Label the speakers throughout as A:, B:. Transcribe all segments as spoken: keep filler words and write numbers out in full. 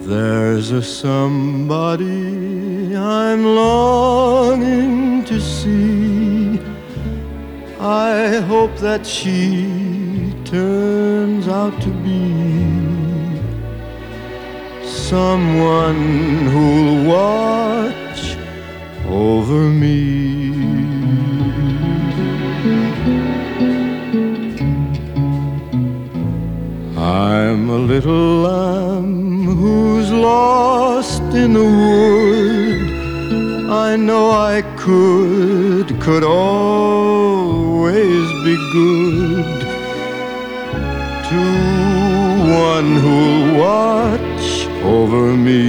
A: There's a somebody I'm longing to see. I hope that she turns out to be someone who'll watch over me. I'm a little lamb who's lost in the wood. I know I could, could always be good to one who'll watch over me.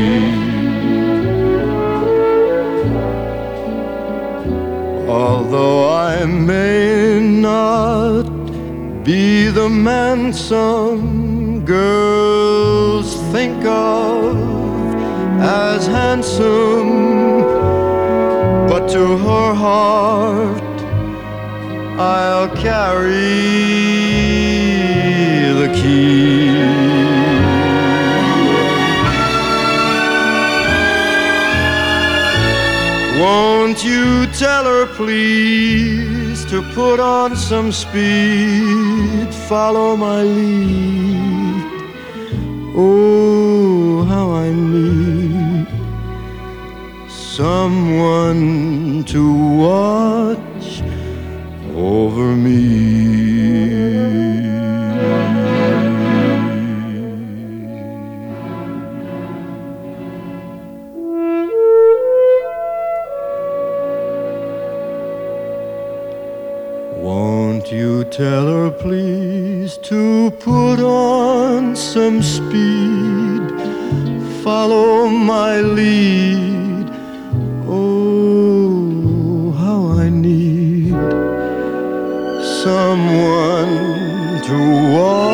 A: Although I may not be the man some girls think of as handsome, but to her heart I'll carry the key. Won't you tell her please to put on some speed, follow my lead. Oh, how I need someone to watch over me. Won't you tell her please to put on some speed, follow my lead. Oh, how I need someone to walk